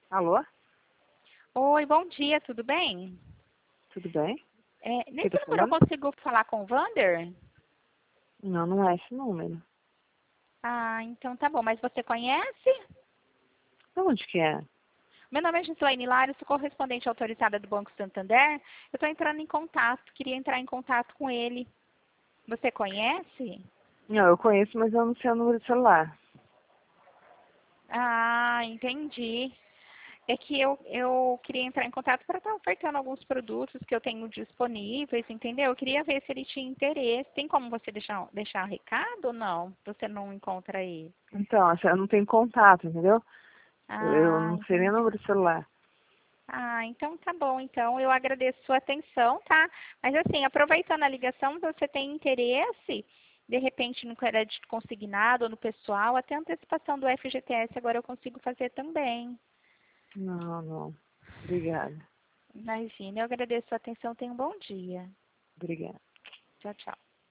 Alô? Oi, bom dia, tudo bem? Tudo bem? Quem Nesse tá número eu falando? consigo falar com o Vander? Não, não é esse número. Ah, então tá bom, mas você conhece? Onde que é? Meu nome é Gislaine Lara, sou correspondente autorizada do Banco Santander. Eu estou entrando em contato, queria entrar em contato com ele. Você conhece? Não, eu conheço, mas eu não sei o número de celular. Ah, entendi. É que eu queria entrar em contato para estar ofertando alguns produtos que eu tenho disponíveis, entendeu? Eu queria ver se ele tinha interesse. Tem como você deixar um recado ou não? Você não encontra ele? Então, assim, eu não tenho contato, entendeu? Eu Ah, não sei nem o entendi. número de celular. Ah, então tá bom. Então eu agradeço sua atenção, tá? Mas assim, aproveitando a ligação, você tem interesse, de repente, no crédito consignado ou no pessoal, até antecipação do FGTS agora eu consigo fazer também. Não, não. Obrigada. Imagina, eu agradeço sua atenção. Tenha um bom dia. Obrigada. Tchau, tchau.